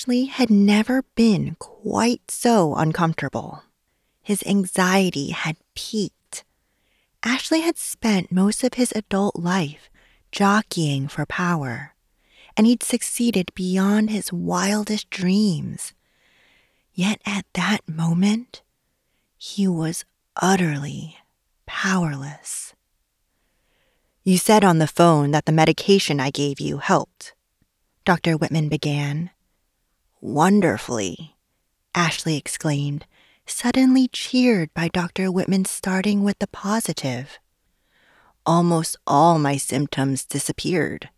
Ashley had never been quite so uncomfortable. His anxiety had peaked. Ashley had spent most of his adult life jockeying for power, and he'd succeeded beyond his wildest dreams. Yet at that moment, he was utterly powerless. "You said on the phone that the medication I gave you helped," Dr. Whitman began. "Wonderfully," Ashley exclaimed, suddenly cheered by Dr. Whitman starting with the positive. "Almost all my symptoms disappeared."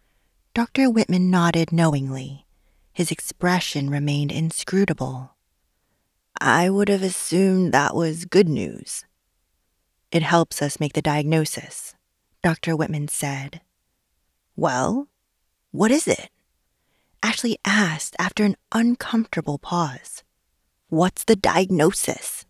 Dr. Whitman nodded knowingly. His expression remained inscrutable. "I would have assumed that was good news." "It helps us make the diagnosis," Dr. Whitman said. "Well, what is it?" Ashley asked after an uncomfortable pause. "What's the diagnosis?"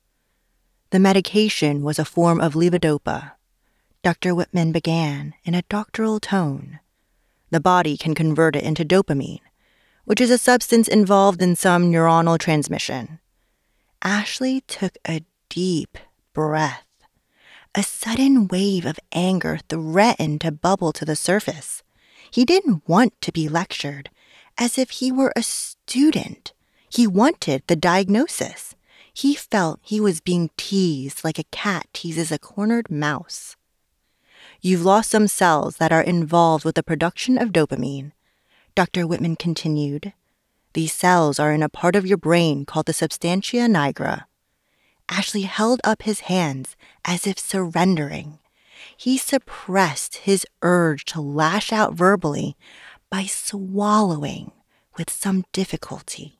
"The medication was a form of levodopa," Dr. Whitman began in a doctoral tone. "The body can convert it into dopamine, which is a substance involved in some neuronal transmission." Ashley took a deep breath. A sudden wave of anger threatened to bubble to the surface. He didn't want to be lectured, as if he were a student. He wanted the diagnosis. He felt he was being teased like a cat teases a cornered mouse. "You've lost some cells that are involved with the production of dopamine," Dr. Whitman continued. "These cells are in a part of your brain called the substantia nigra." Ashley held up his hands as if surrendering. He suppressed his urge to lash out verbally by swallowing with some difficulty.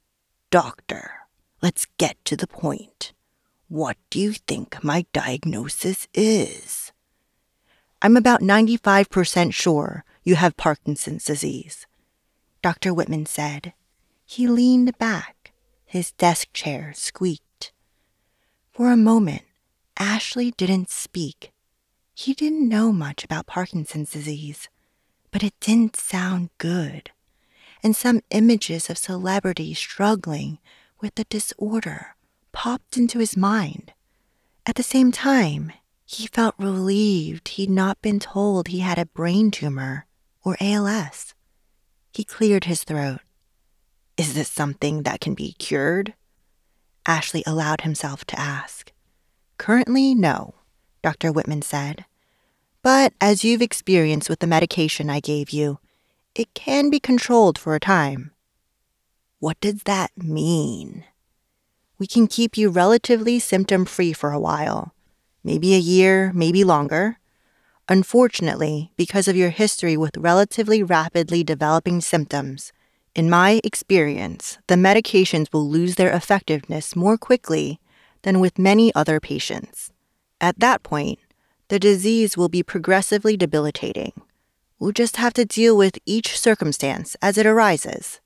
"Doctor, let's get to the point. What do you think my diagnosis is?" "I'm about 95% sure you have Parkinson's disease," Dr. Whitman said. He leaned back. His desk chair squeaked. For a moment, Ashley didn't speak. He didn't know much about Parkinson's disease, but it didn't sound good. And some images of celebrities struggling with the disorder popped into his mind. At the same time, he felt relieved he'd not been told he had a brain tumor or ALS. He cleared his throat. "Is this something that can be cured?" Ashley allowed himself to ask. "Currently, no," Dr. Whitman said. "But as you've experienced with the medication I gave you, it can be controlled for a time." "What does that mean?" "We can keep you relatively symptom-free for a while. Maybe a year, maybe longer. Unfortunately, because of your history with relatively rapidly developing symptoms, in my experience, the medications will lose their effectiveness more quickly than with many other patients. At that point, the disease will be progressively debilitating. We'll just have to deal with each circumstance as it arises."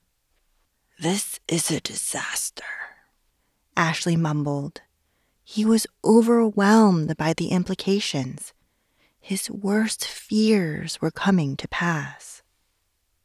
"This is a disaster," Ashley mumbled. He was overwhelmed by the implications. His worst fears were coming to pass.